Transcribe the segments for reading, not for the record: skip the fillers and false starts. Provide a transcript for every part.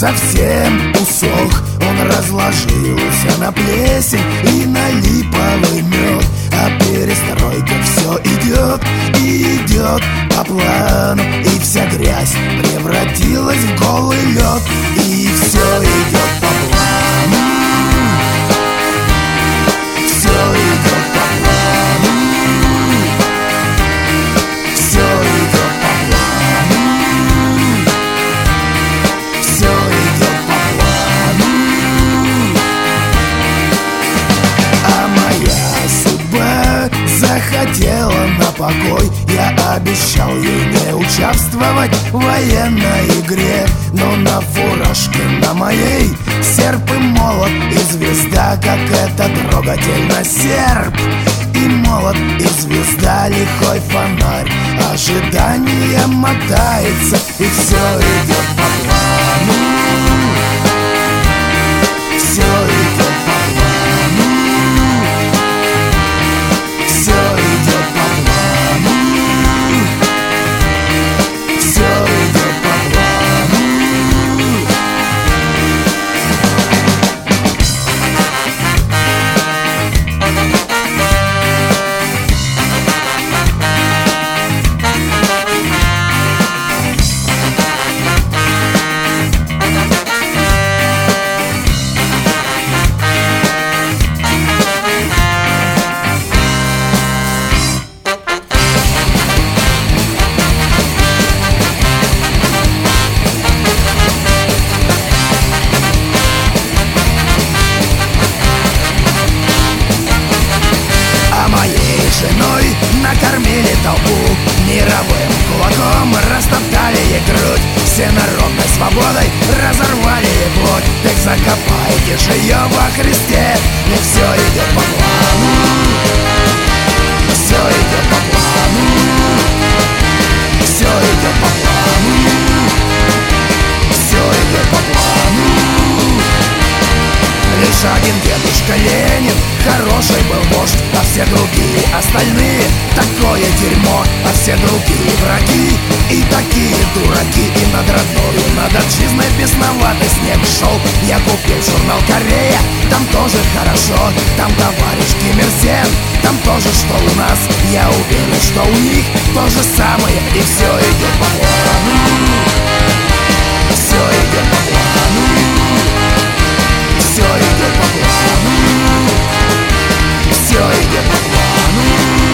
совсем усох. Он разложился на плесень и на липовый мед. А перестройка все идет и идет по плану, и вся грязь превратилась в голый лед. И все идет по плану, все идет по плану, все идет по плану, все идет по плану. А моя судьба захотела на покой. Я обещал ей не участвовать в военной игре, но на фуражке на моей серп и молот и звезда, как это трогательно, серп и молот и звезда, лихой фонарь. Ожидание мотается, и все идет по плану, все идет по плану, все идет по плану, все идет по плану. Женой накормили толпу, мировым кулаком растоптали ей грудь, всенародной свободой разорвали ей плоть. Так закопайте же ее во Христе, и все идет по плану, все идет по плану, все идет по плану, все идет по плану. Лишь один дедушка Ленин хороший был вождь, а все другие остальные такое дерьмо, а все другие враги и такие дураки. И над родною, над отчизной бесноватый снег шел. Я купил журнал «Корея», там тоже хорошо, там товарищ Ким Ир Сен, там тоже что у нас. Я уверен, что у них то же самое, и все идет по плану, все идет по плану, все идет по плану, все идет по плану.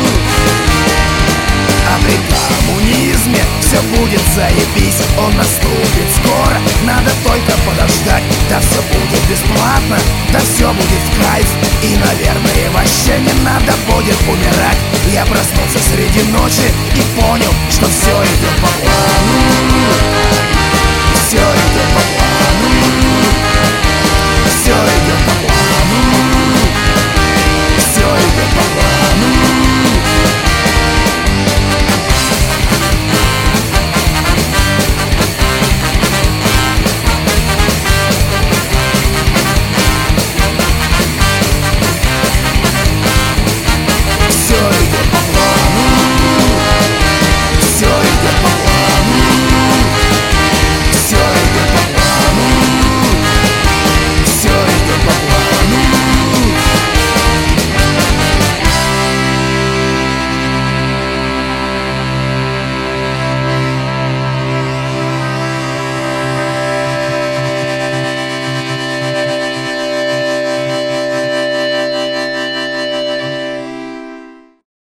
А при коммунизме все будет заебись, он наступит скоро, надо только подождать. Да все будет бесплатно, да все будет в кайф, и, наверное, вообще не надо будет умирать. Я проснулся среди ночи и понял, что все идет по плану, все идет по